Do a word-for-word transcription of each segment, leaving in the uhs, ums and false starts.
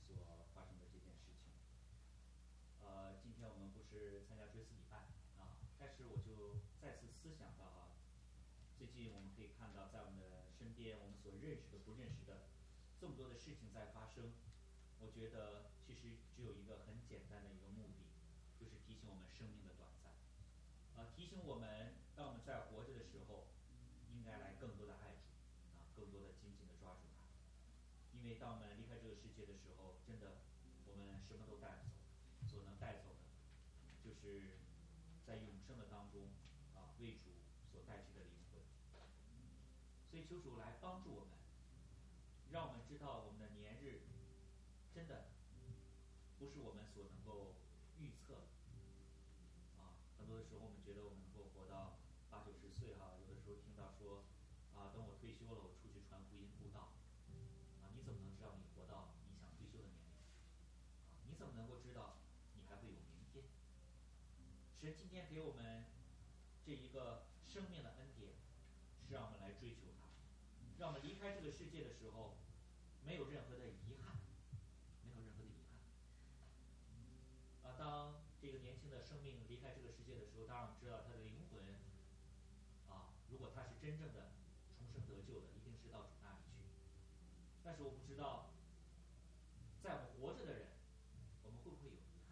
所发生的这件事情。呃，今天我们不是参加追思礼拜啊，但是我就再次思想到啊，最近我们可以看到，在我们的身边，我们所认识的、不认识的，这么多的事情在发生。我觉得其实只有一个很简单的一个目的，就是提醒我们生命的短暂，啊，提醒我们，当我们在活着的时候，应该来更多的爱主，啊，更多的紧紧的抓住它。因为当我们离开这个世界的时候，真的我们什么都带不走，所能带走的，就是在永生的当中啊为主所带去的灵魂。所以求主来帮助我们，让我们知道我们的年日真的不是我们所能够预测的。啊，很多的时候我们觉得我们能够活到八九十岁哈、啊，有的时候听到说啊，等我退休了，我出去传福音布道。啊，你怎么能知道你活到你想退休的年龄？啊，你怎么能够知道你还会有明天？神今天给我们这一个生命的恩典，是让我们来追求它，让我们离开这个世界的时候，没有任何的遗憾，没有任何的遗憾。啊，当这个年轻的生命离开这个世界的时候，当然我们知道他的灵魂，啊，如果他是真正的重生得救的，一定是到主那里去。但是我不知道，在我们活着的人，我们会不会有遗憾？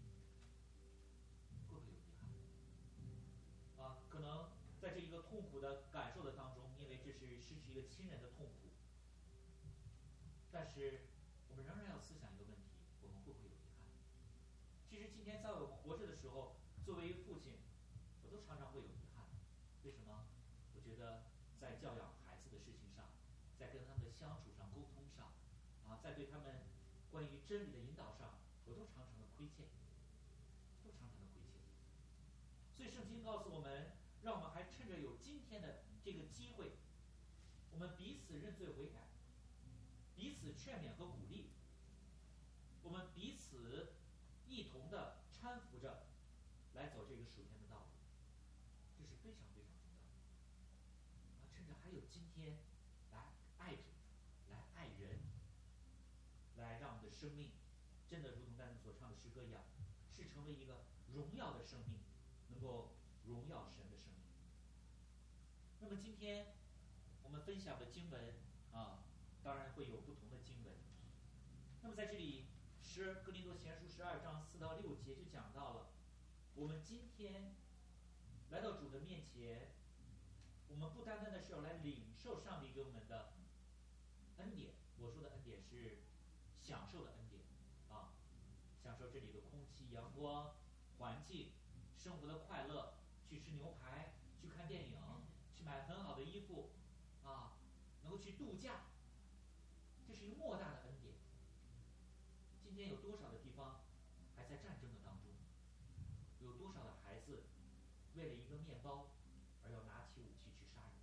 会不会有遗憾？啊，可能在这一个痛苦的感受的当中，因为这是失去一个亲人的痛苦，但是我们仍然要思想一个问题：我们会不会有遗憾？其实今天在我们活着的时候，作为一个父亲，我都常常会有遗憾。为什么？我觉得在教养孩子的事情上，在跟他们的相处上、沟通上，啊，在对他们关于真理的引导上，我都常常的亏欠，都常常的亏欠。所以圣经告诉我们，让我们还趁着有今天的这个机会，我们彼此认罪悔改，彼此劝勉和鼓励，我们彼此一同的搀扶着来走这个属天的道路，这是非常非常重要的。啊，趁着还有今天，来爱主，来爱人，来让我们的生命真的如同丹子所唱的诗歌一样，是成为一个荣耀的生命，能够荣耀神的生命。那么今天我们分享的经文啊，当然会有不同的经文。那么在这里，十哥林多前书十二章四到六节就讲到了，我们今天来到主的面前，我们不单单的是要来领受上帝给我们的恩典，我说的恩典是享受的恩典啊，享受这里的空气、阳光、环境、生活的快乐，去吃牛排，去看电影，去买很好的衣服，啊，能够去度假，这是一个莫大的恩典。今天有多少的地方还在战争的当中？有多少的孩子为了一个面包而要拿起武器去杀人？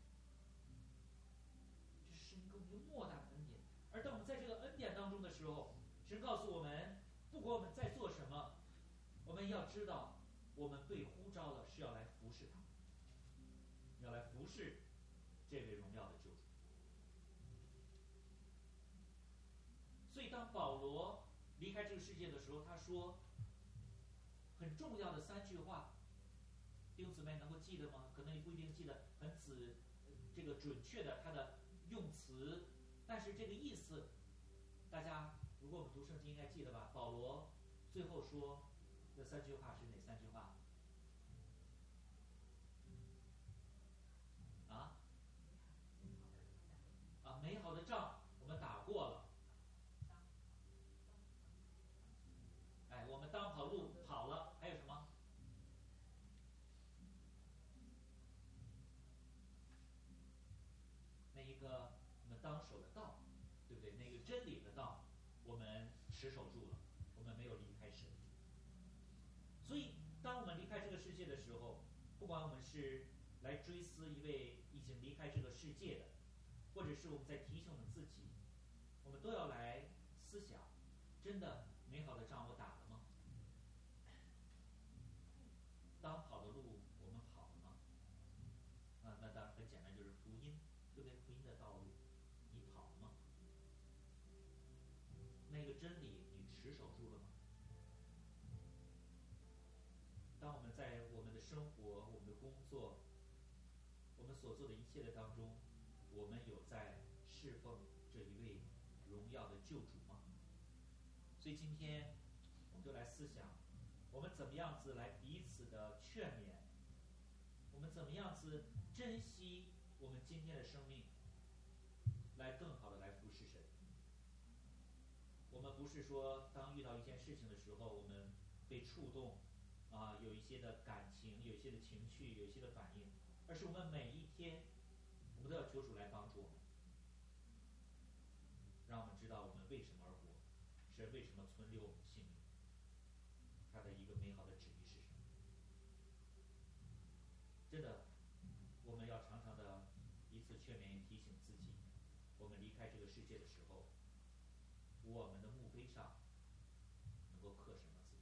这是一个莫大的恩典。而当我们在这个恩典当中的时候，神告诉我们，不管我们在做什么，我们要知道，我们被呼召了是要来服侍他，要来服侍这位荣耀的救主。所以当保罗离开这个世界的时候，他说很重要的三句话，弟兄姊妹能够记得吗？可能你不一定记得很仔这个准确的他的用词，但是这个意思，大家如果我们读圣经应该记得吧？保罗最后说这三句话是哪三句话？啊啊，美好的仗我们打过了，哎，我们当跑路跑了，还有什么？那一个我们当守的道，对不对？那个真理的道，我们持守住了，我们没有离开神。所以，当我们离开这个世界的时候，不管我们是来追思一位已经离开这个世界的，或者是我们在提醒我们自己，我们都要来思想：真的美好的仗我打了吗？当跑的路我们跑了吗？啊，那当然很简单，就是福音，对不对？福音的道路，你跑了吗？那个真理你持守住了吗？当我们在我们的生活、我们的工作、我们所做的一切的当中，我们有在侍奉这一位荣耀的救主吗？所以今天我们就来思想，我们怎么样子来彼此的劝勉，我们怎么样子珍惜我们今天的生命，来更好的来服侍神。我们不是说当遇到一件事情的时候，我们被触动啊，有一些的感情，有一些的情绪，有一些的反应，而是我们每一天我们都要求主来帮助我们，让我们知道我们为什么而活，神为什么存留我们性命，他的一个美好的旨意是什么。真的，我们要常常的彼此劝勉，提醒自己，我们离开这个世界的时候，我们的墓碑上能够刻什么字？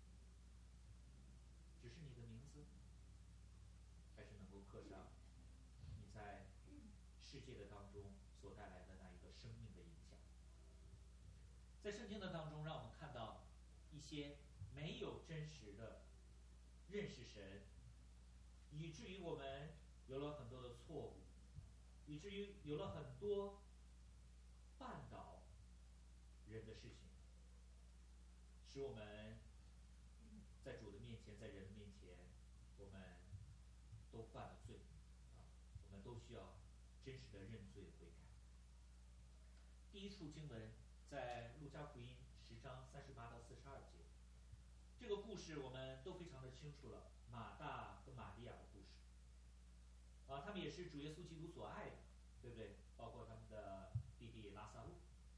只是你的名字，还是能够刻上你在世界的当中所带来的那一个生命的影响？在圣经的当中，让我们看到一些没有真实的认识神，以至于我们有了很多的错误，以至于有了很多绊倒人的事情，使我们在主的面前，在人的面前，我们都犯了罪啊！我们都需要真实的认罪悔改。第一处经文在路加福音十章三十八到四十二节，这个故事我们都非常的清楚了，马大和玛利亚的故事啊，他们也是主耶稣基督所爱的，对不对？包括他们的弟弟拉撒路。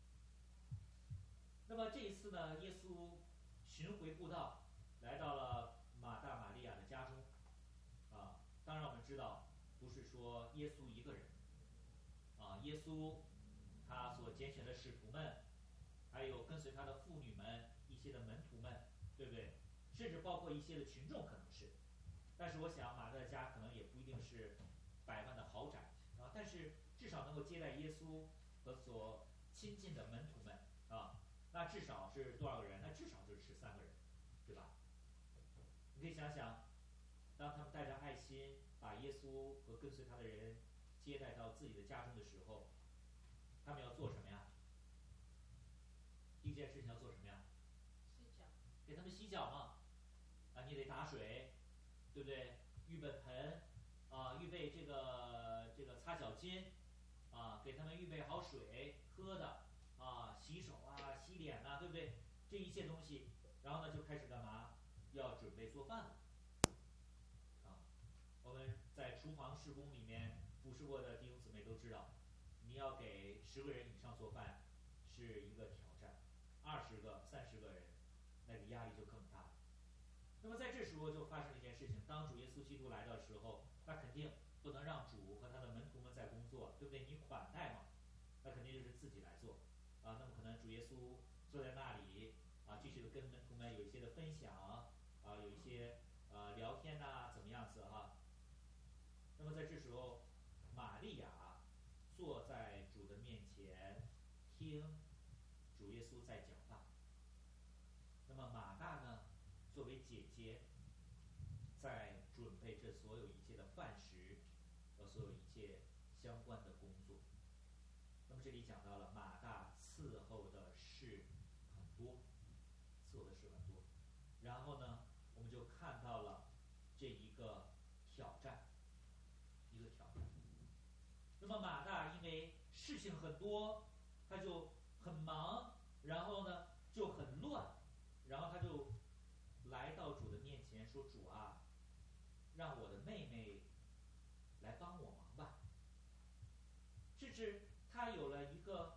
那么这一次呢，耶稣巡回布道，来到了马大玛利亚的家中啊。当然我们知道，不是说耶稣一个人啊，耶稣他所拣选的使徒们，还有跟随他的妇女们，一些的门徒们，对不对？甚至包括一些的群众可能是，但是我想马大的家可能也不一定是百万的豪宅啊，但是至少能够接待耶稣和所亲近的门徒们啊。那至少是多少个人？那至少就是十三个人，对吧？你可以想想，当他们带着爱心把耶稣和跟随他的人接待到自己的家中的时候，他们要做什么呀？第一件事情要做什么呀？ 洗脚。 给他们洗脚嘛，啊，你得打水，对不对？预备盆，啊，预备这个这个擦脚巾，啊，给他们预备好水喝的，啊，洗手啊，洗脸呐、啊，对不对？这一切东西，然后呢就开始干嘛？要准备做饭了。啊，我们在厨房施工里面服侍过的弟兄姊妹都知道，你要给十个人以上做饭是一个挑战，二十个、三十个人，那个压力就更大了。那么在这时候就发生了一件事情，当主耶稣基督来的时候，那肯定不能让主和他的门徒们在工作，对不对？你款待嘛，那肯定就是自己来做啊。那么可能主耶稣坐在那里啊，继续的跟门徒们有一些的分享啊，有一些呃聊天呐、啊，怎么样子哈、啊？那么在这时候，玛利亚坐在主的面前，听主耶稣在讲道。那么马大呢，作为姐姐，在准备这所有一切的饭食和所有一切相关的工作。那么这里讲到了马大伺候的事很多，伺候的事很多。然后呢，我们就看到了这一个挑战，一个挑战。那么马大因为事情很多，他就很忙，然后呢就很乱，然后他就来到主的面前说：“主啊，让我的妹妹来帮我忙吧。”甚至他有了一个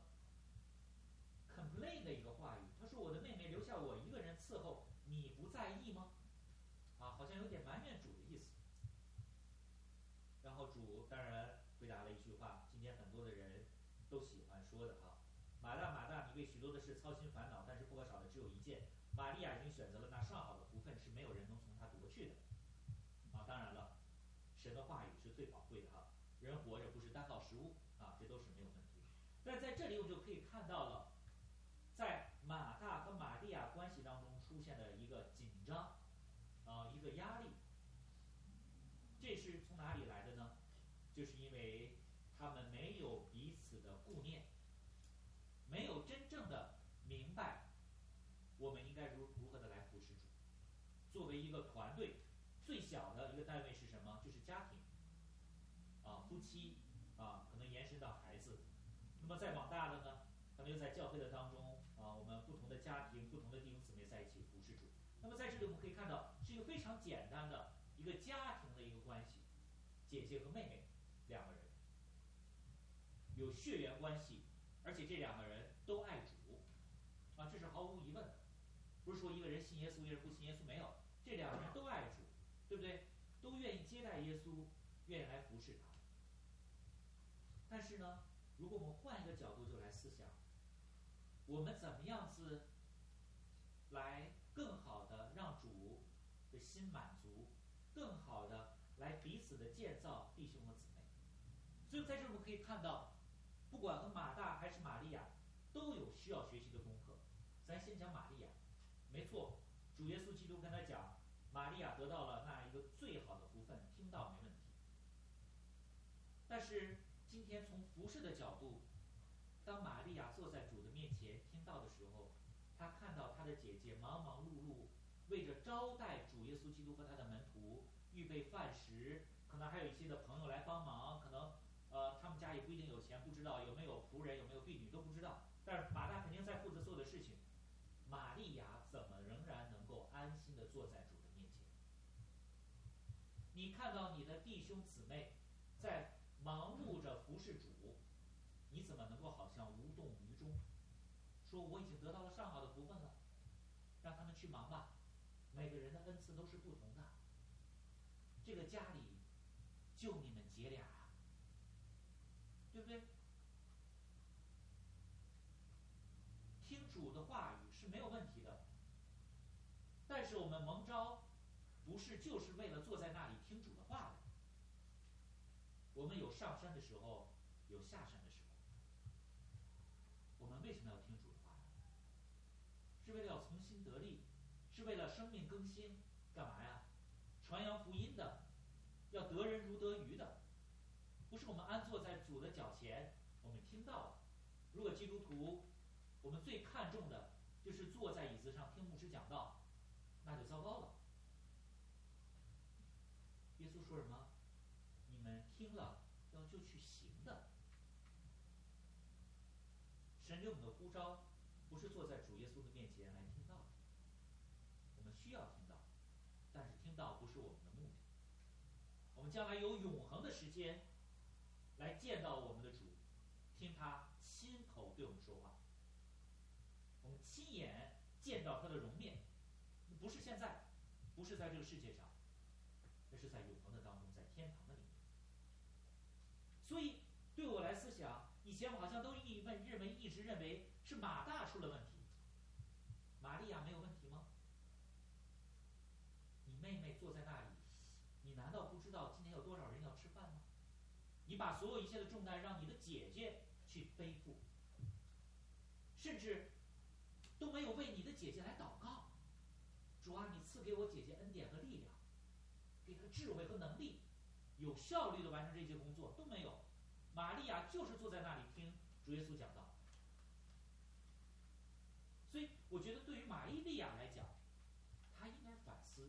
complain 的一个话语，他说：“我的妹妹留下我一个人伺候，你不在意吗？”啊，好像有点埋怨主的意思。然后主当然回答了一句话，今天很多的人都喜欢说的哈：“马大马大，你为许多的事操心烦恼，但是不可少的只有一件。玛利亚已经选择了那上好的福分，是没有人能从她夺去的。”啊，当然了，神的话语是最宝贵的哈。人活着不是单靠食物啊，这都是没有问题。但在这里我们就可以看到了，在马大和玛利亚关系当中出现的一个紧张，啊、呃，一个压力。这是从哪里来的呢？就是因为他们没有彼此的顾念，没有真正的明白我们应该如如何的来服侍主。作为一个团队，最小的一个单位是什么？就是家庭，啊，夫妻，啊，可能延伸到孩子。那么再往大的呢，可能又在教会的当中，啊，我们不同的家庭、不同的弟兄姊妹在一起服侍主。那么在这里我们可以看到，是一个非常简单的一个家庭的一个关系，姐姐和妹妹两个人有血缘关系，而且这两个人都爱主，啊，这是毫无疑问的。不是说一个人信耶稣，一个人不信耶稣，没有，这两个人都爱主，对不对？都愿意接待耶稣，愿意来服侍他。但是呢，如果我们换一个角度就来思想，我们怎么样子来更好的让主的心满足，更好的来彼此的建造弟兄和姊妹。所以在这儿我们可以看到，不管和马大还是玛利亚，都有需要学习的功课。咱先讲玛利亚，没错，主耶稣基督跟他讲，玛利亚得到了那一个最好的福分，听到没问题。但是今天从服事的角度，当玛利亚坐在主的面前听到的时候，她看到她的姐姐忙忙碌碌，为着招待主耶稣基督和他的门徒，预备饭食，可能还有一些的朋友来帮忙，可能呃他们家也不一定有钱，不知道有没有仆人，有没有婢女都不知道。但是马大肯定在负责所有的事情，玛利亚怎么仍然能够安心地坐在主的面前？你看到你的弟兄姊妹在忙碌着服侍主，你怎么能够好像无动于衷，说我已经得到了上好的福分了，让他们去忙吧，每个人的恩赐都是不同的，这个家里就你们姐俩啊，对不对？听主的话语是没有问题的，但是我们蒙召不是就是为了坐在那里听主的话的。我们有上山的时候，有下山的时候。我们为什么要听主的话呢？是为了要从心得力，是为了生命更新，干嘛呀？传扬福音的，要得人如得鱼的，不是我们安坐在主的脚前，我们听到了。如果基督徒，我们最看重的就是坐在椅子上听牧师讲道，那就糟糕了。耶稣说什么？你们听了要就去行的。神给我们的呼召不是坐在主耶稣的面前来听道的，我们需要听到，但是听到不是我们的目的。我们将来有永恒的时间来见到我们的主，听他亲口对我们说话，我们亲眼见到他的容面，不是现在，不是在这个世界上，那是在永恒的当中，在天堂的里面。所以对我来思想，以前我好像都一问认为一直认为是马大出了问题，玛利亚没有问题吗？你妹妹坐在那里，你难道不知道今天有多少人要吃饭吗？你把所有一切的重担让你的姐姐去背负，甚至都没有为你的姐姐来祷告。主啊，你赐给我姐姐恩典和力量，给她智慧和能力，有效率的完成这些工作，都没有。玛利亚就是坐在那里听主耶稣讲道。所以我觉得对于玛利亚来讲，她应该反思，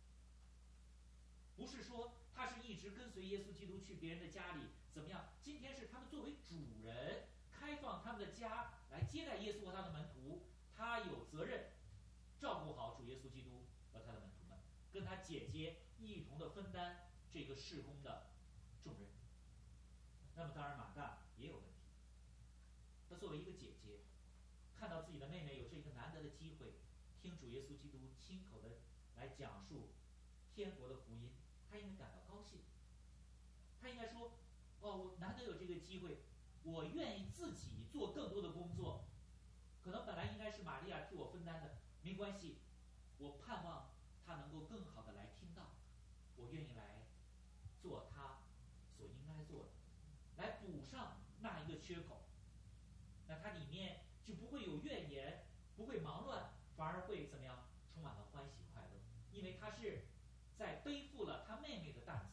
不是说她是一直跟随耶稣基督去别人的家里怎么样，今天是他们作为主人开放他们的家来接待耶稣和他的门徒，他有责任照顾好主耶稣基督和他的门徒们，跟他姐姐一同的分担这个事工的重任。那么当然马大也有问题，他作为一个姐姐，看到自己的妹妹有这个难得的机会听主耶稣基督亲口的来讲述天国的福音，他应该感到高兴。他应该说，哦，我难得有这个机会，我愿意自己做更多的工作，可能本来应该是玛利亚替我分担的，没关系，我盼望他能够更好的来听到，我愿意来做他所应该做的，来补上那一个缺口。那它里面就不会有怨言， 不会忙乱，反而会怎么样？充满了欢喜快乐，因为他是在背负了他妹妹的担子。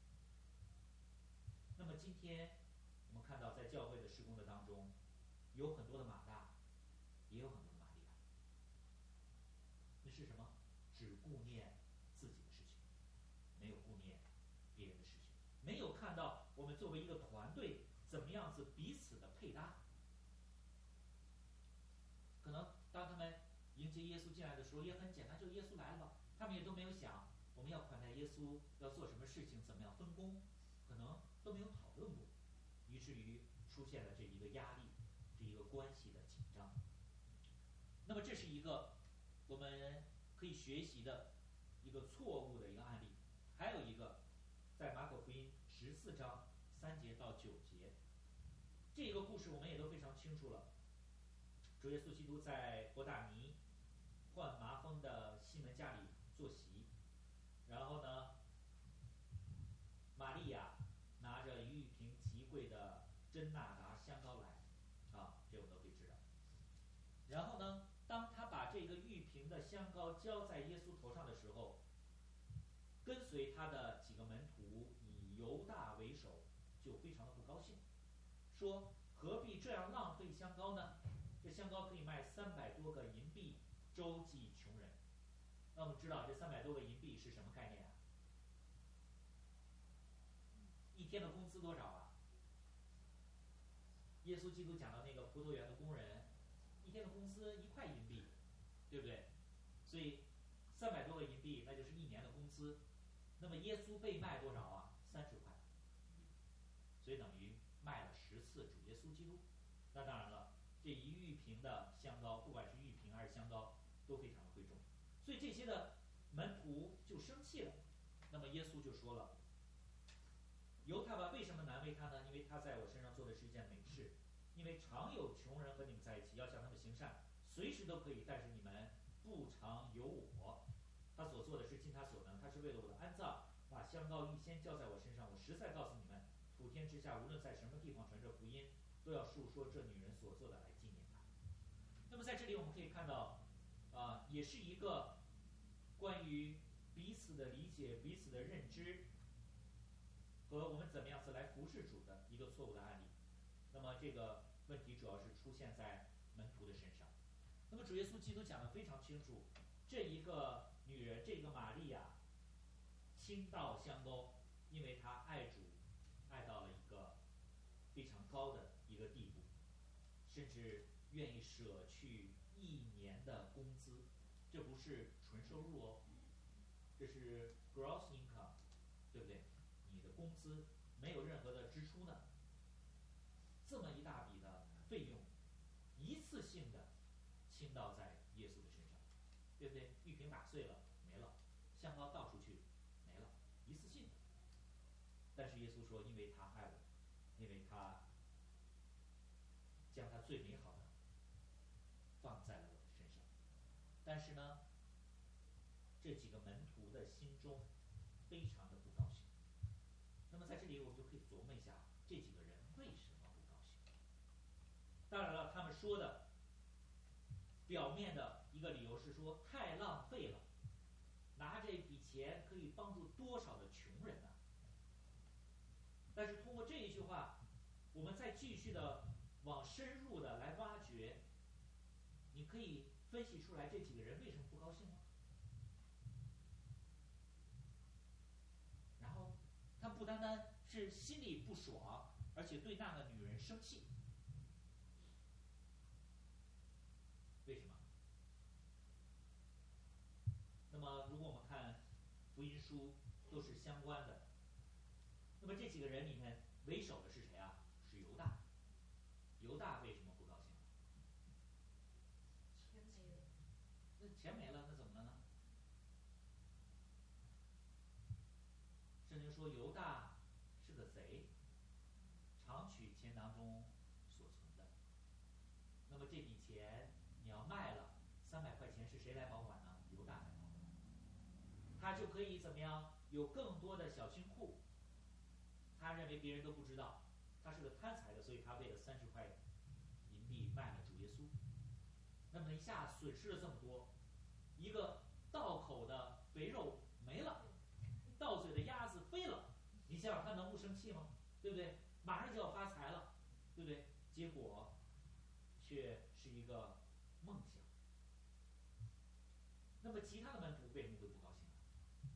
那么今天我们看到，在教会的施工的当中，有很多的马大，也有很多的玛利亚。那是什么？只顾念自己的事情，没有顾念别人的事情，没有看到我们作为一个团队怎么样子彼此的配搭。可能当他们迎接耶稣进来的时候，也很简单，就耶稣来了吧，他们也都没有想我们要款待耶稣，要做什么事情，怎么样分工，可能都没有讨论过，以至于出现了这一个压力，这一个关系的紧张。那么这是一个我们可以学习的一个错误的一个案例。还有一个，在马可福音十四章三节到九节，这个故事我们也都非常清楚了。主耶稣基督在伯大尼患麻风的西门家里坐席，然后呢，玛利亚拿着一玉瓶极贵的真纳达香膏来，啊，这我们都可以知道。然后呢，当他把这个玉瓶的香膏浇在耶稣头上的时候，跟随他的几个门徒以犹大为首，就非常的不高兴，说何必这样浪费香膏呢？这香膏可以卖三百多个银币，周济穷人。那我们知道这三百多个银币是什么概念啊？一天的工资多少啊？耶稣基督讲到那个葡萄园的工人，一天的工资一块银币，对不对？所以三百多个银币，那就是一年的工资。那么耶稣被卖多少啊？三十块，所以等于卖了十次主耶稣基督。那当然了，这一玉瓶的香膏，不管是玉瓶还是香膏，都非常的贵重。所以这些的门徒就生气了。那么耶稣就说了：“犹太吧，为什么难为他呢？因为他在我身上做的是一件美事。因为常有穷人和你们在一起，要向他们行善，随时都可以，但是你们不常有我。他所做的是尽他所能，他是为了我的安葬，把香膏预先浇在我身上。我实在告诉你们，普天之下无论在什么地方传这福音，都要述说这女人所做的来纪念她。”那么在这里我们可以看到，啊、呃，也是一个关于彼此的理解、彼此的认知和我们怎么样子来服侍主的一个错误的案例。那么这个问题主要是出现在门徒的身上。那么主耶稣基督讲得非常清楚，这一个女人，这个玛利亚倾倒香膏，因为她爱主，爱到了一个非常高的一个地步，甚至愿意舍去一年的工资。这不是纯收入哦，这是 gross income， 对不对？你的工资没有任何的支出呢，这么一大笔的费用，一次性的倾倒在耶稣的身上，对不对？玉瓶打碎了没了，香膏倒出去没了，一次性的。但是耶稣说，因为他爱我，因为他将他最美好的放在了我的身上。但是呢，这几个门徒的心中非常的不高兴。那么在这里我们就可以琢磨一下，这几个人为什么不高兴？当然了，他们说的表面的一个理由是说太浪费了，拿这笔钱可以帮助多少的穷人呢、啊？但是通过这一句话，我们再继续的往深入的来挖掘，你可以分析出来这几个人为什么不高兴吗？然后他不单单是心里不爽，而且对那个女人生气。为什么？那么如果我们看福音书都是相关的，那么这几个人里面为首的是谁啊？是犹大。犹大为什么不高兴？ 钱没了。 那钱没了，那怎么了呢？圣经说犹大是个贼，常取钱囊中所存的。那么这笔钱你要卖了，三百块钱是谁来保管呢？犹大来保管。他就可以怎么样？有更多的小金库。他认为别人都不知道，他是个贪财的，所以他为了三十块银币卖了主耶稣。 那么一下损失了这么多，一个道口的肥肉没了，到嘴的鸭子飞了，你想想他能不生气吗？对不对？马上就要发财了，对不对？结果却是一个梦想。那么其他的门徒为什么会不高兴呢？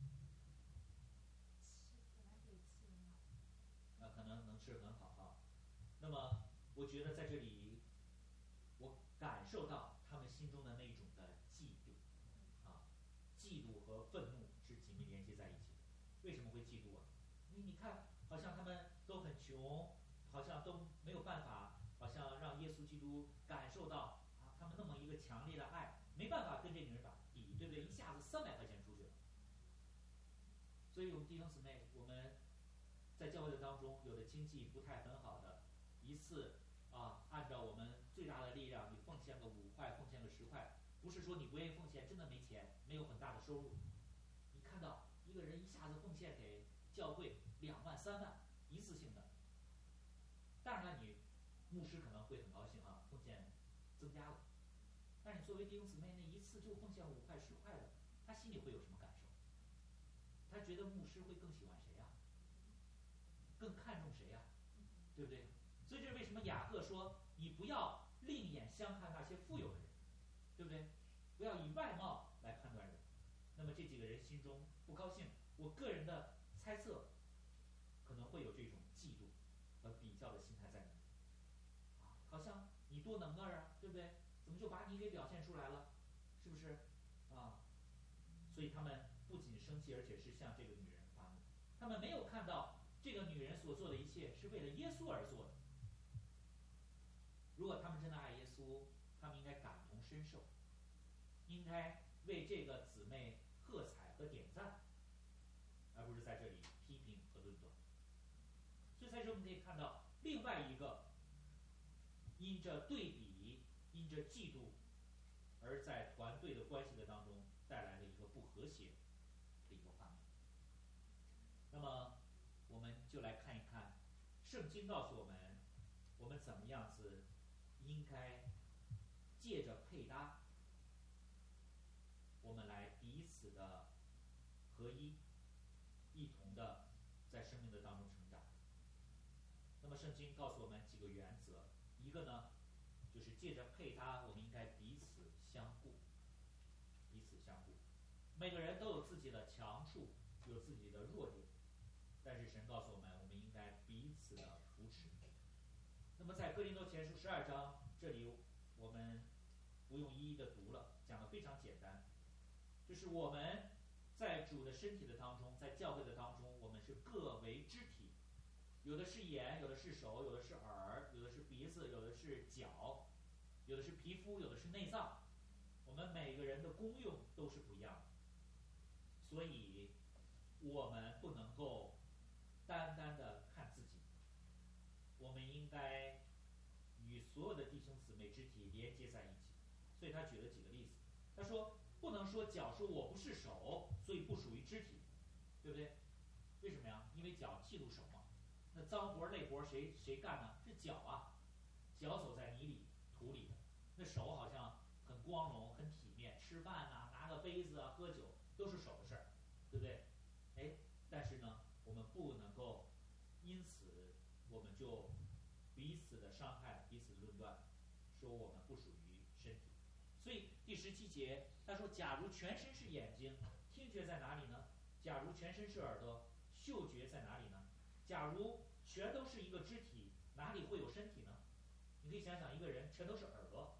那可能能吃很好哈。那么我觉得在这里，我感受到他们心中的那种的嫉妒啊，嫉妒和愤怒是紧密连接在一起的。为什么会嫉妒啊？因为你看，好像他们都很穷，好像都没有办法，好像让耶稣基督感受到啊，他们那么一个强烈的爱，没办法跟这个人打比，对不对？一下子三百块钱出去了。所以我们弟兄姊妹，我们在教会的当中，有的经济不太很好的，一次啊，按照我们最大的力量，你奉献个五块，奉献个十块，不是说你不愿意奉献，真的没钱，没有很大的收入。你看到一个人一下子奉献给教会两万、三万，一次性的，当然了，你牧师可能会很高兴啊，奉献增加了。但是你作为弟兄姊妹，那一次就奉献五块、十块的，他心里会有什么感受？他觉得牧师会更喜欢谁呀、啊？更看重谁呀、啊？对不对？所以这是为什么雅各说你不要另眼相看那些富有的人，对不对？不要以外貌来判断人。那么这几个人心中不高兴，我个人的猜测，可能会有这种嫉妒和比较的心态在里面。啊，好像你多能儿啊，对不对？怎么就把你给表现出来了？是不是？啊，所以他们不仅生气，而且是向这个女人发怒。他们没有看到这个女人所做的一切是为了耶稣而做的。如果他们真的爱耶稣，他们应该感同身受，应该为这个姊妹喝彩和点赞，而不是在这里批评和论断。所以在这我们可以看到另外一个因着对比、因着嫉妒，而在团队的关系的当中带来的一个不和谐的一个画面。那么我们就来看一看，圣经告诉我们，我们怎么样子应该借着配搭，我们来彼此的合一，一同的在生命的当中成长。那么圣经告诉我们几个原则，一个呢，就是借着配搭，我们应该彼此相顾，彼此相顾。每个人都有自己的强处，有自己的弱点，但是神告诉我们，我们应该彼此的扶持。那么在哥林多前书十二章这里，我们不用一一的读了，讲的非常简单，就是我们在主的身体的当中，在教会的当中，我们是各为肢体，有的是眼，有的是手，有的是耳，有的是鼻子，有的是脚，有的是皮肤，有的是内脏。我们每个人的功用都是不一样的，所以我们不能够单单的看自己，我们应该与所有的弟兄姊妹肢体连接在一起。所以他举了几个例子，他说不能说脚说我不是手，所以不属于肢体，对不对？为什么呀？因为脚记录手嘛，那脏活累活谁谁干呢？是脚啊，脚走在泥里土里的，那手好像很光荣很体面，吃饭呐、啊、拿个杯子啊喝酒都是手的事儿，对不对？哎，但是呢，我们不能够因此我们就彼此的伤害，彼此论断，说我们不属于身体。所以第十七节他说，假如全身是眼睛，听觉在哪里呢？假如全身是耳朵，嗅觉在哪里呢？假如全都是一个肢体，哪里会有身体呢？你可以想想，一个人全都是耳朵，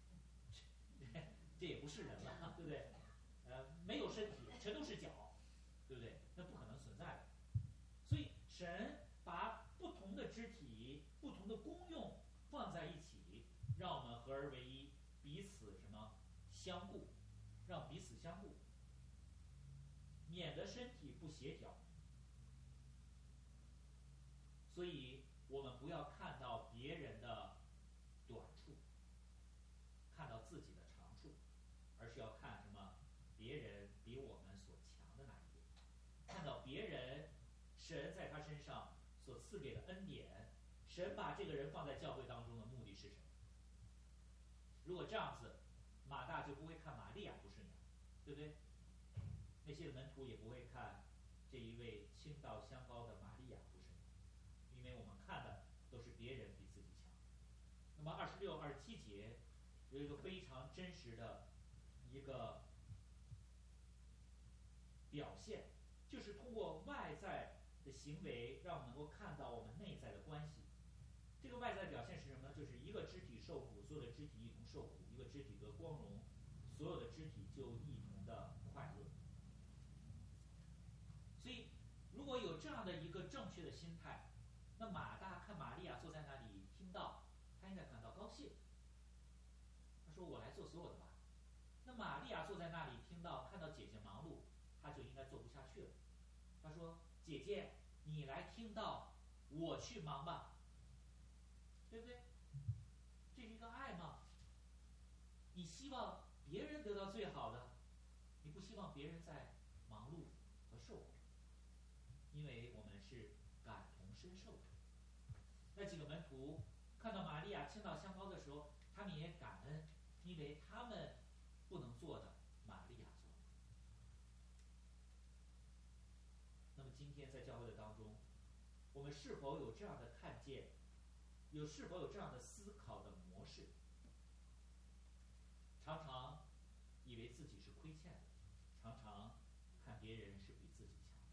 这也不是人了，对不对？呃，没有身体，全都是脚，对不对？那不可能存在的。所以神把不同的肢体、不同的功用放在一起，让我们合而为一，彼此什么相顾，让彼此相顾，免得身体不协调。所以我们不要看到别人的短处，看到自己的长处，而是要看什么？别人比我们所强的那一点，看到别人神在他身上所赐给的恩典，神把这个人放在教会当中的目的是什么？如果这样子， 马大就不会看玛利亚不顺眼，对不对？那些门徒也不会看这一位倾倒香膏的玛利亚不顺眼，因为我们看的都是别人比自己强。那么二十六、二十七节有一个非常真实的一个表现，就是通过外在的行为，让我们能够看到我们内在的关系。这个外在表现是什么呢？就是一个肢体受苦，所有的肢体一同受苦；一个肢体得光荣，所有的肢体就一同的快乐。所以，如果有这样的一个正确的心态，那马大看玛利亚坐在那里听到，他应该感到高兴。他说：“我来做所有的吧。”那玛利亚坐在那里听到，看到姐姐忙碌，他就应该做不下去了。他说：“姐姐，你来听到，我去忙吧。”对不对？这是一个爱吗？你希望别人得到最好的，你不希望别人在忙碌和受苦，因为我们是感同身受的。那几个门徒看到玛利亚倾倒香膏的时候，他们也感恩，因为他们不能做的，玛利亚做。那么今天在教会的当中，我们是否有这样的看见？有是否有这样的思考的模式？常常以为自己是亏欠的，常常看别人是比自己强的。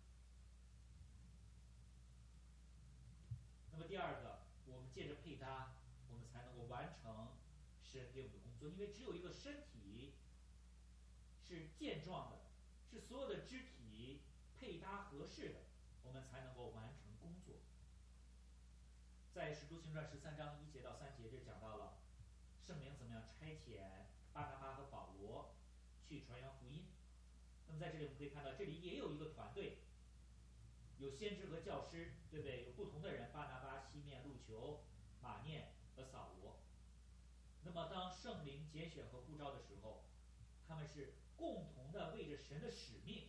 那么第二个，我们借着配搭，我们才能够完成神给我们的工作。因为只有一个身体是健壮的，是所有的肢体配搭合适的，我们才能够完成工作。在《使徒行传》十三章一节到三节，这讲到了圣灵怎么样差遣巴拿巴和保罗去传扬福音。那么在这里我们可以看到，这里也有一个团队，有先知和教师，对不对？有不同的人，巴拿巴、西面、路求、马念和扫罗。那么当圣灵拣选和呼召的时候，他们是共同的为着神的使命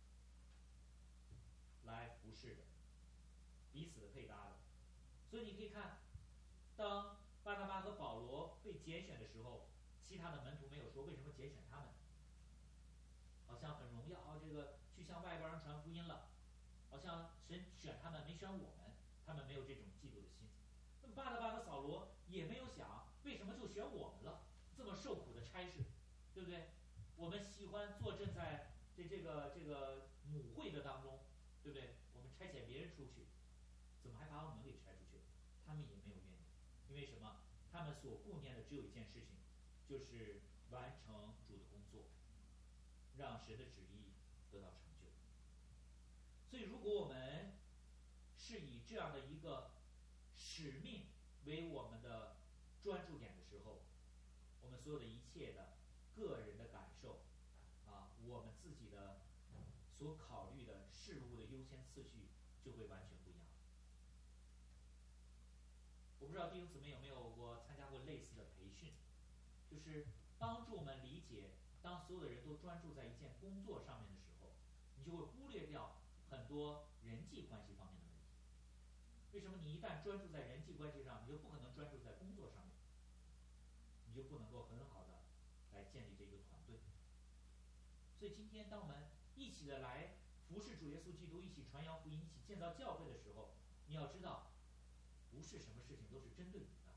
来服侍的，彼此的配搭的。所以你可以看，当巴拿巴和保罗被拣选的时候，其他的门徒没有说为什么拣选他们，好像很荣耀啊，这个去向外邦人传福音了，好像神选他们没选我们，他们没有这种嫉妒的心。那么巴拿巴和扫罗也没有想为什么就选我们了，这么受苦的差事，对不对？我们喜欢坐镇在这这个这个母会的当中，对不对？我们差遣别人出去，怎么还把我们给差出去？他们也没有怨言，因为什么？他们所顾念的只有一件事情，就是完成主的工作，让神的旨意得到成就。所以，如果我们是以这样的一个使命为我们的专注点的时候，我们所有的一切的个人的感受啊，我们自己的所考虑的事物的优先次序就会完全不一样。我不知道弟兄姊妹有没有过参加过类似的培训，就是帮助我们理解，当所有的人都专注在一件工作上面的时候，你就会忽略掉很多人际关系方面的问题。为什么？你一旦专注在人际关系上，你就不可能专注在工作上面，你就不能够很好的来建立这个团队。所以今天当我们一起的来服侍主耶稣基督，一起传扬福音，一起建造教会的时候，你要知道，不是什么事情都是针对你的。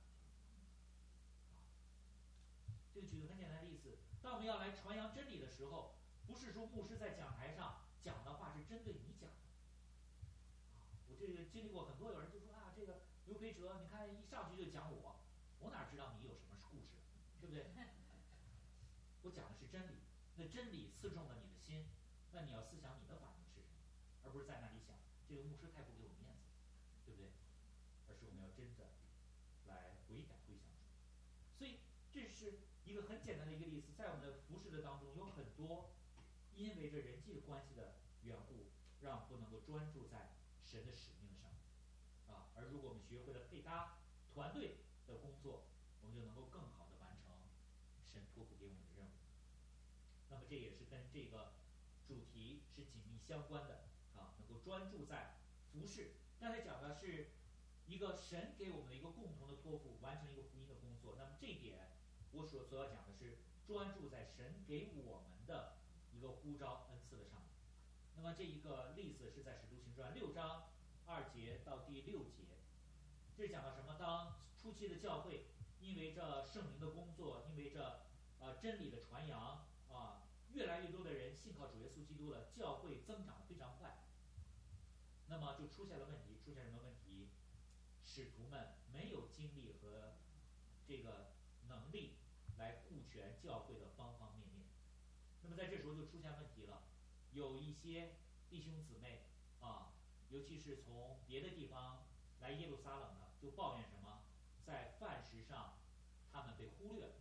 这个举个很简单的例子，当我们要来传扬真理的时候，不是说牧师在讲台上讲的话是针对你讲的。我这个经历过很多，有人就说啊，这个刘培哲，你看一上去就讲我，我哪知道你有什么故事，对不对？我讲的是真理，那真理刺中了你的心，那你要思想你的反应是什么，而不是在那里想这个牧师太不给我面子，对不对？而是我们要真的来悔改归向主。所以这是一个很简单的一个例子，在我们的服侍的当中，有很多因为这人际关系的缘故，让不能够专注在神的使命上啊。而如果我们学会了配搭团队的工作，我们就能够更好的完成神托付给我们的任务。那么这也是跟这个主题是紧密相关的啊，能够专注在服侍。刚才讲的是一个神给我们的一个共同的托付，完成一个福音的工作。那么这一点，我所所要讲的是专注在神给我们的一个呼召恩赐的上面。那么这一个例子是在《使徒行传》六章二节到第六节，这是讲到什么？当初期的教会因为这圣灵的工作，因为这呃真理的传扬啊，越来越多的人信靠主耶稣基督了，教会增长得非常快。那么就出现了问题，出现什么问题？使徒们没有精力和这个能力来顾全教会的方方面面。那么在这时候就出现问题了，有一些弟兄姊妹啊，尤其是从别的地方来耶路撒冷的，就抱怨什么？在饭食上他们被忽略了。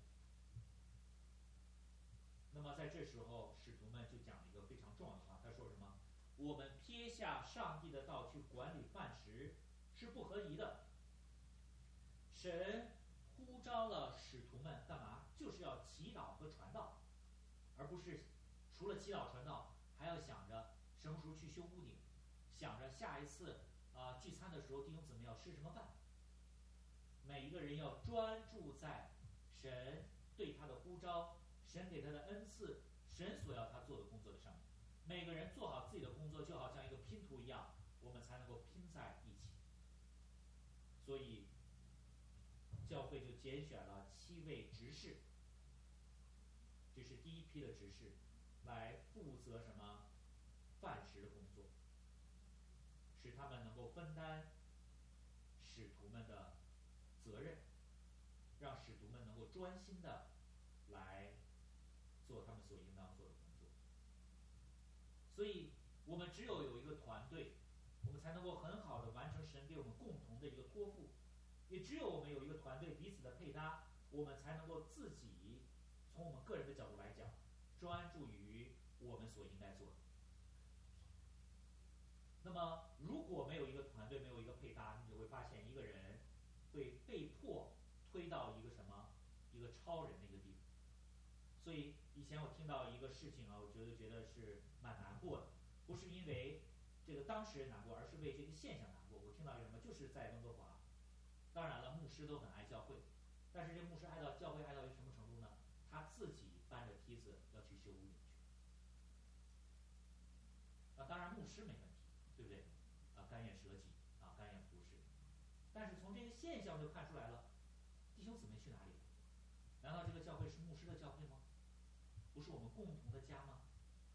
那么在这时候，使徒们就讲了一个非常重要的话，他说什么？我们撇下上帝的道去管理饭食是不合宜的。神呼召了使徒们干嘛？就是要祈祷和传道，而不是除了祈祷传道，还要想着什么时候去修屋顶，想着下一次啊、呃、聚餐的时候弟兄姊妹要吃什么饭。每一个人要专注在神对他的呼召，神给他的恩赐，神所要他做的工作的上面。每个人做好自己的工作，就好像一个拼图一样，我们才能够拼在一起。所以教会就拣选了七位执事，这是第一批的执事，来负责什么？饭食的工作，使他们能够分担使徒们的责任，让使徒们能够专心的来做他们所应当做的工作。所以我们只有有一个团队，我们才能够很好的完成神给我们共同的一个托付。也只有我们有一个团队彼此的配搭，我们才能够自己从我们个人的角度来讲，专注于我们所应该做的。那么如果没有一个团队，没有一个配搭，你就会发现一个人会被迫推到一个什么一个超人的一个地步。所以以前我听到一个事情啊，我觉得觉得是蛮难过的，不是因为这个当事人难过，而是为这个现象难过。我听到一个什么，就是在温哥华，当然了，牧师都很爱教会，但是这牧师爱到教会爱到一什么程度呢？他自己搬着梯子要去修屋顶去。啊，当然牧师没问题，对不对？啊，甘愿舍己，啊，甘愿服侍。但是从这个现象就看出来了，弟兄姊妹去哪里了？难道这个教会是牧师的教会吗？不是我们共同的家吗？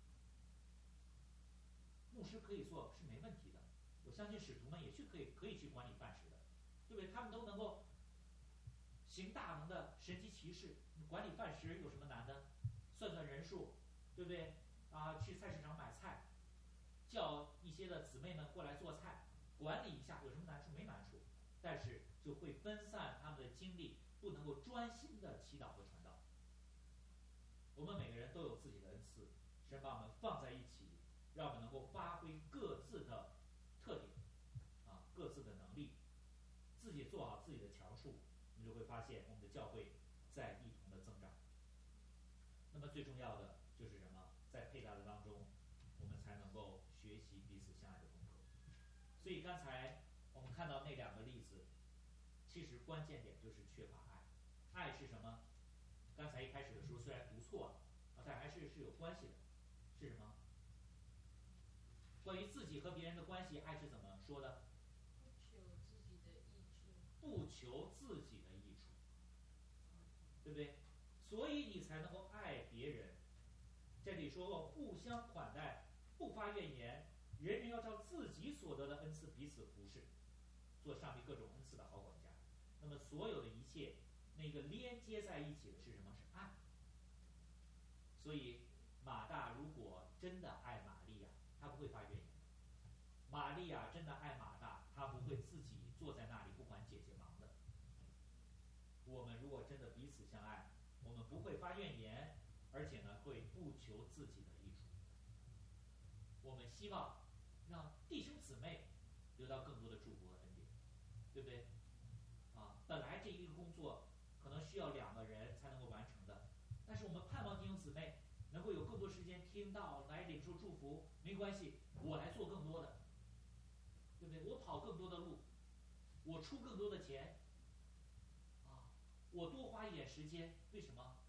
牧师可以做是没问题的，我相信使徒们也去可以可以去管理饭食的，对不对？他们都能够行大能的神迹奇事，管理饭食有什么难的？算算人数，对不对？啊，去菜市场买菜，叫一些的姊妹们过来做菜，管理一下有什么难处？没难处，但是就会分散他们的精力，不能够专心的祈祷和传道。我们每个人都有自己的恩赐，神把我们放在一起，让我们能够发挥各自的特点，啊，各自的能力，自己做好自己的强处，你就会发现我们的教会在一同的增长。那么最重要的就是什么？在配搭的当中，我们才能够学习彼此相爱的功课。所以刚才我们看到那两个例子，其实关键点就是缺乏爱。爱是什么？刚才一开始的时候虽然读错了，啊，但还是是有关系的。是什么？关于自己和别人的关系，爱是怎么说的？ 不求自己的益处。 不求自己的益处，对不对？所以你才能够爱别人。这里说互相款待，不发怨言，人人要照自己所得的恩赐彼此服侍，做上帝各种恩赐的好管家。那么所有的一切，那个连接在一起的是什么？是爱。所以马大如果真的爱玛利亚，他不会发怨言。玛利亚真的爱马大，他不会自己坐在那里不管姐姐忙的。我们如果真的彼此相爱，我们不会发怨言，而且呢会不求自己的益处。我们希望让弟兄姊妹得到更多的祝福和恩典，对不对？啊，本来这一个工作可能需要两个人才能够完成的，但是我们盼望弟兄姊妹能够有更多时间听到，来领受祝福。没关系，我来做更多的，对不对？我跑更多的路，我出更多的钱，啊，我多花一点时间。为什么？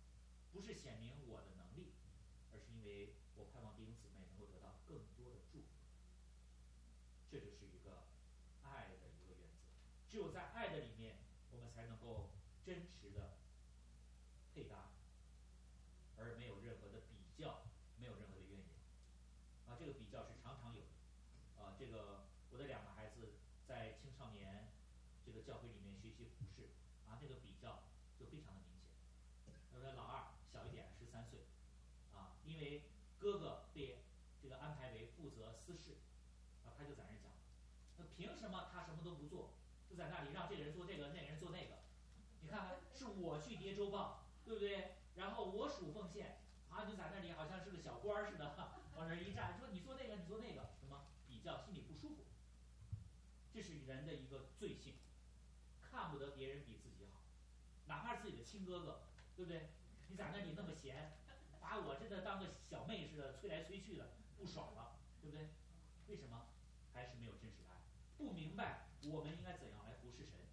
不是显明我的能力，而是因为我盼望弟兄姊妹能够得到更多的祝福。这就是一个爱的一个原则。只有在爱的里面，我们才能够真实的配搭，而没有任何的比较，没有任何的怨言。啊，这个比较是常常有的。啊，这个我的两个孩子在青少年这个教会里面学习服饰，啊，那个比较就非常的明显。他说老二小一点，十三岁，啊，因为哥哥被这个安排为负责私事，啊，他就在那儿讲，那凭什么他什么都不做，就在那里让这个人做这个，那个人做那个？你看看，是我去叠周报，对不对？然后我数奉献，啊，就在那里好像是个小官似的，往那一站，说你做那个，你做那个，什么比较，心里不舒服。这是人的一个罪性，看不得别人比自己好，哪怕是自己的亲哥哥，对不对？你在那里那么闲，把我这个当个小妹似的，催来催去的，不爽了，对不对？为什么？还是没有真实的爱，不明白我们应该怎样来服侍神。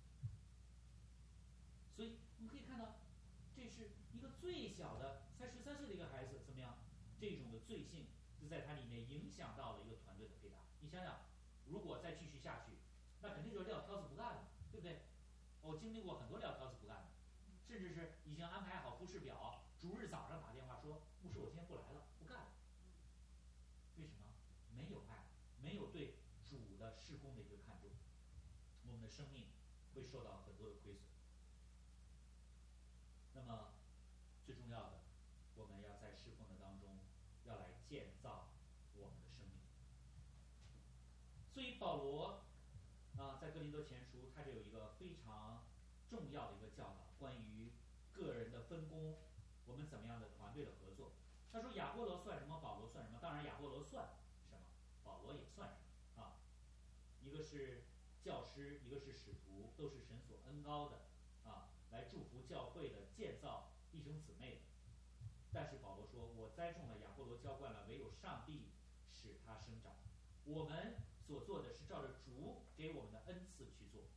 所以我们可以看到，这是一个最小的，才十三岁的一个孩子，怎么样？这种的罪性就在它里面影响到了一个团队的配搭。你想想，如果再继续下去，那肯定就是撂挑子不干了，对不对？我经历过很多撂挑子不干的，甚至是已经安排好服饰表，逐日早上打电话说，牧师我今天不来了，不干了。为什么？没有爱，没有对主的事工的一个看重，我们的生命会受到很多的亏损。那么最重要的，我们要在侍奉的当中要来建造我们的生命。所以保罗啊，在哥林多前书，他这有一个非常重要的一个教导，关于个人的分工，我们怎么样的团队的合作。他说亚波罗算什么，保罗算什么？当然亚波罗算什么，保罗也算什么啊？一个是教师，一个是使徒，都是神所恩膏的啊，来祝福教会的，建造弟兄姊妹的。但是保罗说，我栽种了，亚波罗浇灌了，唯有上帝使它生长。我们所做的是照着主给我们的恩赐去做。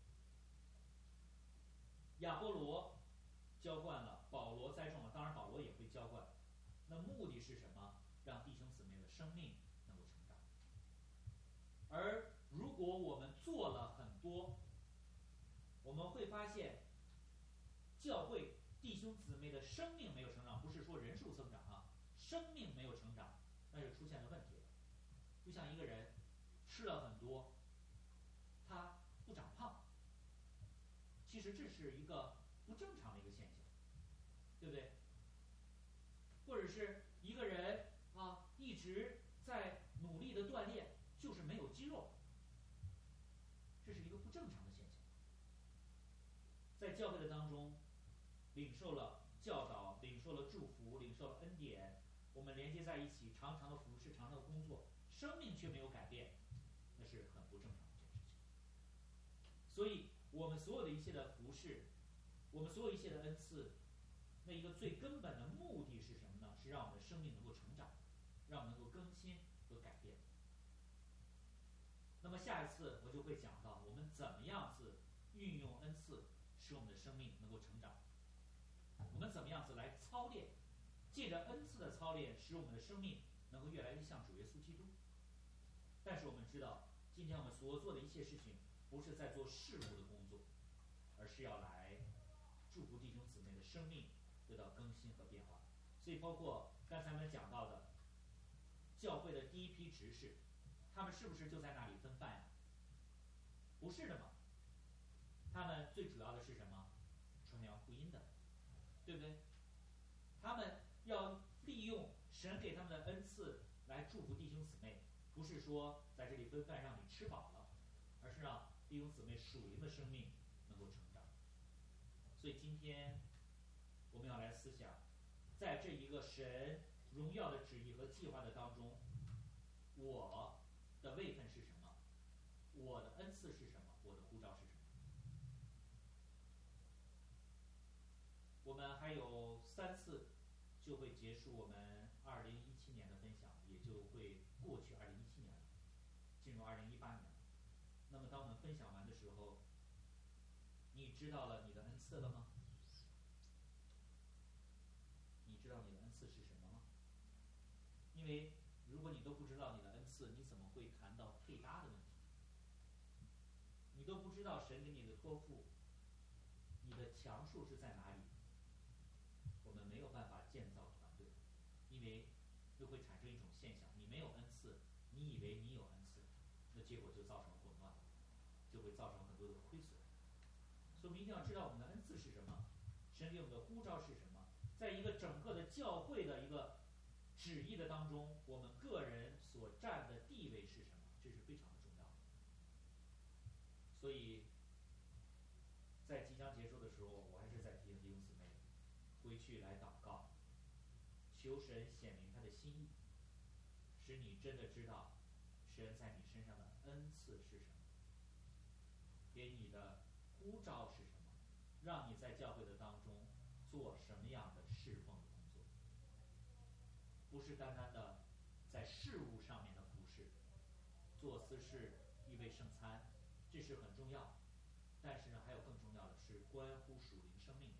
亚波罗浇灌了，保罗栽种了，当然保罗也会浇灌。那目的是什么？让弟兄姊妹的生命能够成长。而如果我们做了很多，我们会发现教会弟兄姊妹的生命没有成长，不是说人数增长啊，生命没有成长，那就出现了问题了。就像一个人吃了很多，他不长胖，其实这是一个不正常的一个现象，对不对？或者是一个人啊一直在努力的锻炼，就是没有肌肉，这是一个不正常的现象。在教会的当中，领受了教导，领受了祝福，领受了恩典，我们连接在一起，常常的服侍，常常的工作，生命却没有改变，那是很不正常的一件事情。所以我们所有的一切的服侍，我们所有一切的恩赐，那一个最根本的目的是什么呢？是让我们的生命能够成长，让我们能够更新和改变。那么下一次我就会讲到我们怎么样子运用恩赐，使我们的生命能够成长。我们怎么样子来操练，借着恩赐的操练，使我们的生命能够越来越像主耶稣基督。但是我们知道，今天我们所做的一切事情，不是在做事物的工作，而是要来祝福弟兄姊妹的生命得到更新和变化。所以包括刚才我们讲到的教会的第一批执事，他们是不是就在那里分饭呀？不是的嘛，他们最主要的是什么？传扬福音的，对不对？他们要利用神给他们的恩赐来祝福弟兄姊妹，不是说在这里分饭让你吃饱了，而是让弟兄姊妹属灵的生命能够成长。所以今天我们要来思想，在这一个神荣耀的旨意和计划的当中，我的位分是什么？我的恩赐是什么？我的呼召是什么？我们还有三次就会结束我们二零一七年的分享，也就会过去二零一七年了，进入二零一八年了。那么当我们分享完的时候，你知道了你的恩赐了吗？你知道因为如果你都不知道你的恩赐，你怎么会谈到配搭的问题？你都不知道神给你的托付，你的强处是在哪里？我们没有办法建造团队，因为就会产生一种现象：你没有恩赐，你以为你有恩赐，那结果就造成混乱，就会造成很多的亏损。所以我们一定要知道我们的恩赐是什么，神给我们的呼召是什么，在一个整个的教会的一个旨意的当中，我们个人所占的地位是什么，这是非常的重要的。所以在即将结束的时候，我还是在提醒弟兄姊妹回去来祷告，求神显明他的心意，使你真的知道神在你身上的恩赐是什么，给你的呼召是什么，让你在教会的当中做什么样的侍奉的工作，不是单单的在事务上面的服侍，做私事、预备圣餐，这是很重要。但是呢，还有更重要的是关乎属灵生命。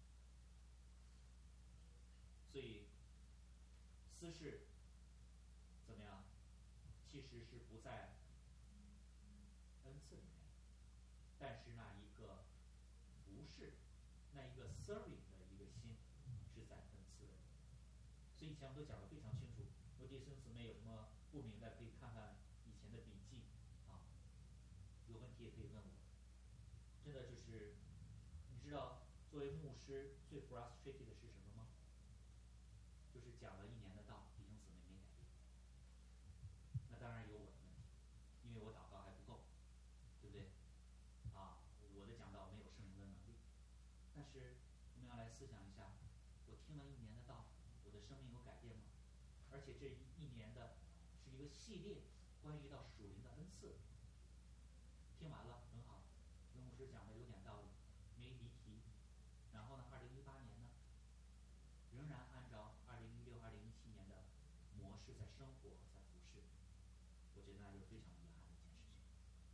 所以，私事怎么样？其实是不在恩赐里面，但是那一个服侍，那一个 serving 的一个心是在恩赐的里面。所以以前我们都讲得非常清楚。如果弟兄姊妹有什么不明白，可以看看以前的笔记啊，有问题也可以问我。真的就是，你知道作为牧师最 frustrated 的是什么吗？就是讲了一年的道，弟兄姊妹没改变。那当然有我的问题，因为我祷告还不够，对不对？啊，我的讲道没有圣灵的能力。但是我们要来思想一下，我听了一年的道，我的生命有改变吗？而且这一年的是一个系列，关于到属灵的恩赐。听完了很好，刘牧师讲的有点道理，没离题。然后呢，二零一八年呢，仍然按照二零一六、二零一七年的模式在生活、在服侍，我觉得那就是非常遗憾的一件事情。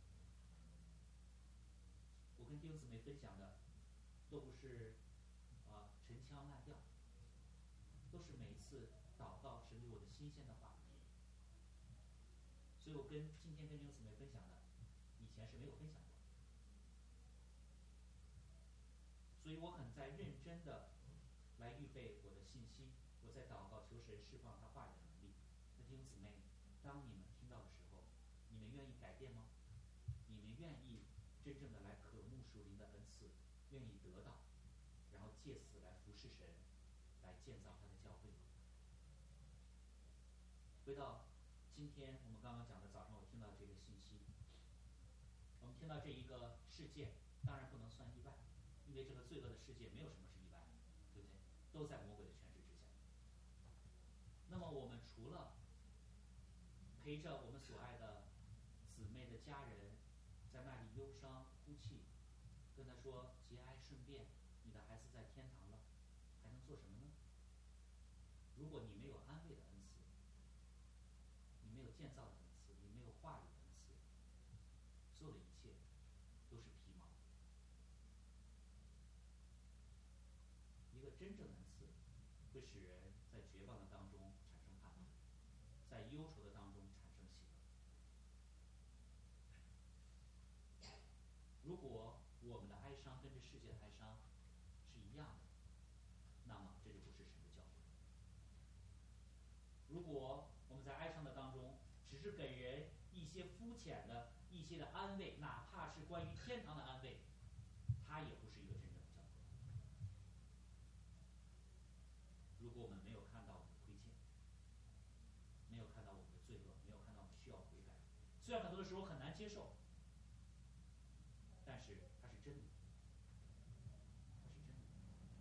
我跟弟兄姊妹分享的都不是啊陈腔滥调，都是每一次祷告神给我的新鲜的话。所以我跟今天跟弟兄姊妹分享的，以前是没有分享过。所以我很在认真的来预备我的信息，我在祷告求神释放他话语的能力。那弟兄姊妹，当你们听到的时候，你们愿意改变吗？你们愿意真正的来渴慕属灵的恩赐，愿意得到，然后借此来服侍神，来建造他的教会吗？回到今天我们刚刚讲的，早上我听到这个信息，我们听到这一个事件，当然不能算意外，因为这个罪恶的世界没有什么是意外的，对不对？都在魔鬼的权势之下。那么我们除了陪着我们所爱的姊妹的家人在那里忧伤哭泣，跟他说节哀顺变，你的孩子在天堂了，还能做什么呢？如果你没有安慰的恩赐，你没有建造的恩赐，你没有话语的恩赐，所有的一切都是皮毛。一个真正的恩赐会使人在绝望的当中产生盼望，在忧愁的当中产生喜乐。如果我们的哀伤跟这世界的哀伤是一样的，那么这就不是神的教会。如果我们在哀伤的当中只是给人一些肤浅的一些的安慰，哪怕是关于天堂的安慰，它也不是一个真正的教会。如果我们没有看到我们的亏欠，没有看到我们的罪恶，没有看到我们需要悔改，虽然很多的时候很难接受，但是它是真理，它是真理。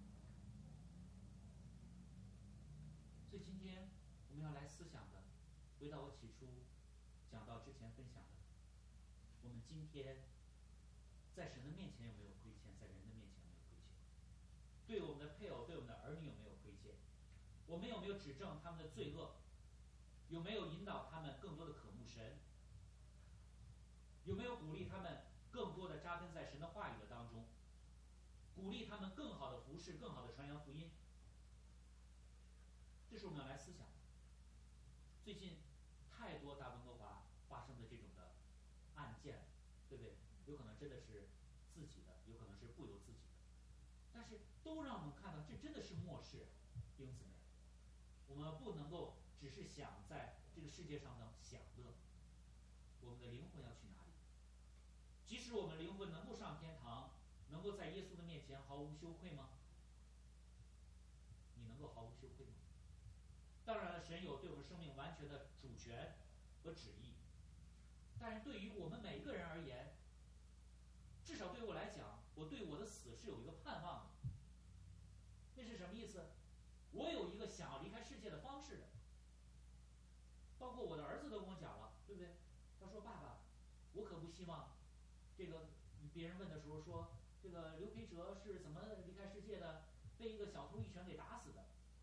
所以今天我们要来思想的，回到我起初讲到之前分享的，我们今天在神的面前有没有亏欠，在人的面前有没有亏欠？对我们的配偶、对我们的儿女有没有亏欠？我们有没有指正他们的罪恶？有没有引导他们更多的渴慕神？有没有鼓励他们更多的扎根在神的话语的当中？鼓励他们更好的服侍，更好的传扬福音？这是我们要来思想。 最近太多大温哥华发生的这种的案件，对不对？有可能真的是自己的，有可能是不由自己的，但是都让我们看到，这真的是末世，弟兄姊妹。我们不能够只是想在这个世界上的享乐，我们的灵魂要去哪里？即使我们灵魂能够上天堂，能够在耶稣的面前毫无羞愧吗？你能够毫无羞愧吗？当然了，神有对我们生命完全的主权和旨意，但是对于我们每一个人而言，至少对于我来讲，我对我的死是有一个盼望的。那是什么意思？我有一个想要离开世界的方式的。包括我的儿子都跟我讲了，对不对？他说：“爸爸，我可不希望这个别人问的时候说，这个刘培哲是怎么离开世界的？被一个小偷一拳给打死的。”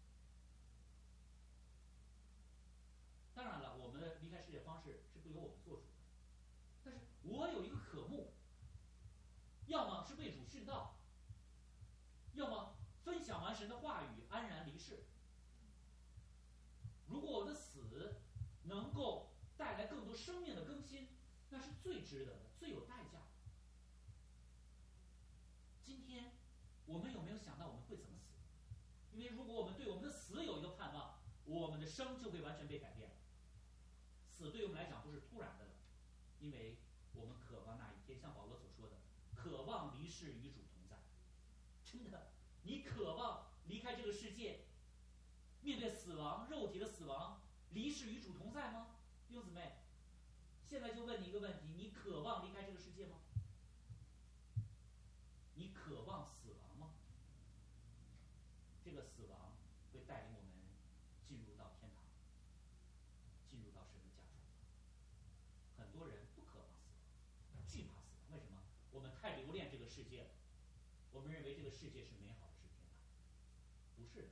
当然了，我们的离开世界方式是不由我们做主的，但是我有一个渴慕，要么是为主殉道，要么分享完神的话语，安然离世。如果我的死能够带来更多生命的更新，那是最值得的，最有代价的。今天我们有没有想到我们会怎么死？因为如果我们对我们的死有一个盼望，我们的生就会完全被改变了。死对我们来讲不是突然的了，因为我们渴望那一天，像保罗所说的，渴望离世与主同在。真的，你渴望离开这个世界，面对死亡，肉体的死亡，离世与主同在吗？弟兄姊妹，现在就问你一个问题：你渴望离开这个世界吗？你渴望死亡吗？这个死亡会带领我们进入到天堂，进入到神的家中。很多人不渴望死亡，惧怕死亡。为什么？我们太留恋这个世界了，我们认为这个世界是美好的，是天堂。不是的，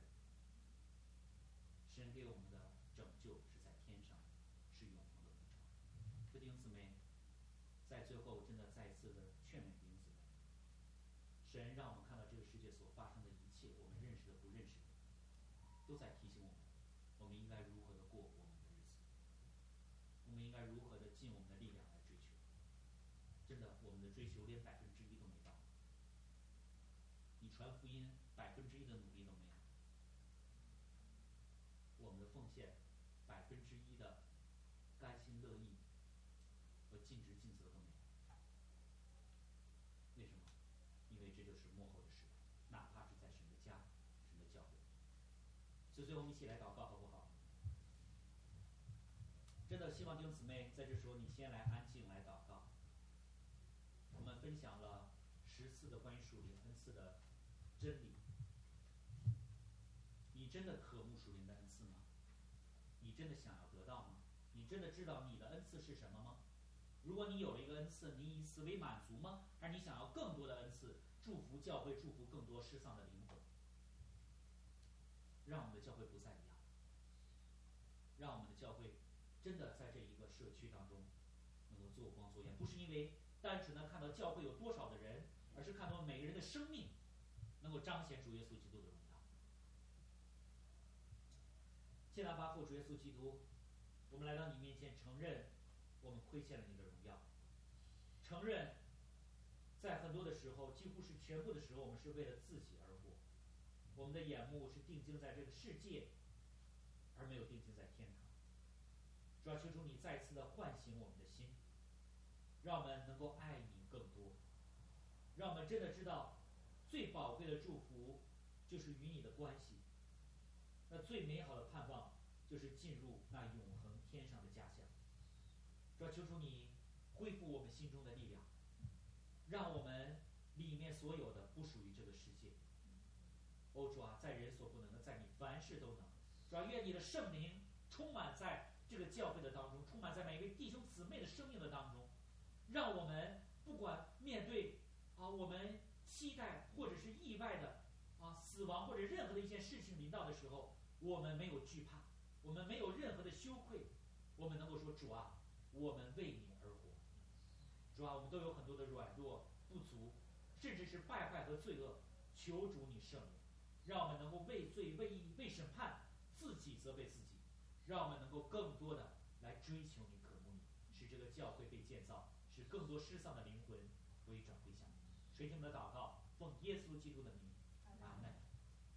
神给我们的拯救是在天上，是永恒的福潮。所以弟兄姊妹，在最后真的再一次的劝勉弟兄姊妹，神让我们看到这个世界所发生的一切，我们认识的不认识的，都在提醒我们，我们应该如何的过我们的日子，我们应该如何的尽我们的力量来追求。真的，我们的追求连百分之一都没到，你传福音百分之一的努力都没有，我们的奉献百分之一的甘心乐意和尽职尽责都没有。为什么？因为这就是幕后的时代，哪怕是在神的家、神的教会。所以，最后我们一起来祷告，好不好？真的希望弟兄姊妹在这时候你先来安静来祷告。我们分享了十次的关于属灵恩赐的真理，你真的渴慕属灵的恩赐吗？你真的想要得到吗？你真的知道你的恩赐是什么吗？如果你有了一个恩赐，你以此为满足吗？还是你想要更多的恩赐，祝福教会，祝福更多失丧的灵魂？让我们的教会不再一样，让我们的教会真的在这一个社区当中能够做光做盐，不是因为单纯的看到教会有多少的人，而是看到每个人的生命能够彰显主耶稣基督的荣耀。现在巴父主耶稣基督，我们来到你面前，承认我们亏欠了你的荣耀，承认在很多的时候，几乎是全部的时候，我们是为了自己而活，我们的眼目是定睛在这个世界，而没有定睛在天堂。主要求主你再次的唤醒我们的心，让我们能够爱你更多，让我们真的知道最宝贵的祝福就是与你的关系，那最美好的盼望就是进入那永恒天上的家乡。主要求主你恢复我们心中的力量，让我们里面所有的不属于这个世界。哦，主啊，在人所不能的，在你凡事都能。主要愿你的圣灵充满在这个教会的当中，充满在每一位弟兄姊妹的生命的当中，让我们不管面对啊我们期待或者是意外的啊死亡或者任何的一件事情临到的时候，我们没有惧怕，我们没有任何的羞愧，我们能够说主啊，我们为你而活。主啊，我们都有很多的软弱不足，甚至是败坏和罪恶，求主你赦免，让我们能够为罪为义为审判自己责备自己， 让我们能够更多的来追求你、渴慕你，使这个教会被建造，使更多失丧的灵魂得以转归向你。垂听我们的祷告，奉耶稣基督的名，阿门。